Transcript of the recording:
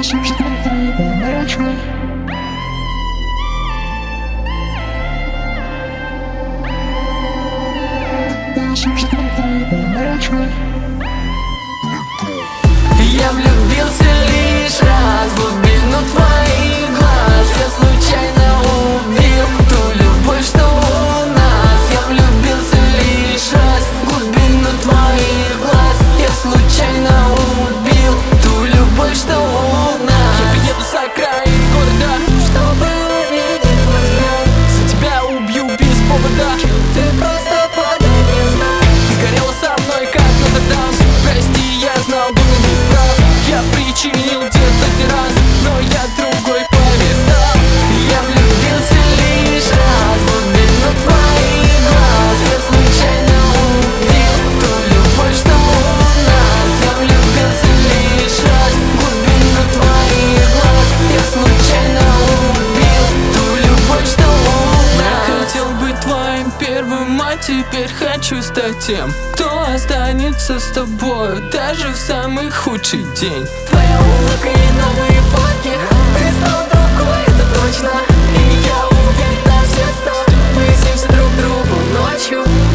Я влюбился лишь раз в глубину твоих глаз. Я случайно убил ту любовь, что у нас. Я влюбился лишь раз в глубину твоих глаз. Я случайно убил ту любовь, что у нас. Я приеду с окраин города, чтобы увидеть твой взгляд. За тебя убью без повода. Ты просто подай мне знак. Сгорела со мной, как Нотр-Дам. Прости, я знал, был неправ. Я причинил детский раз, но я другой повестал. Я влюбился лишь раз в глубину твоих глаз. Я случайно убил ту любовь, что у нас. Я влюбился лишь раз в глубину твоих глаз. Я случайно убил ту любовь, что у нас. Я хотел быть твоим первым, а теперь хочу стать тем, кто останется с тобой даже в самый худший день. Твоя улыбка и новые фотки, ты снова другой, это точно. И я уверен на все 100, мы снимся друг другу ночью.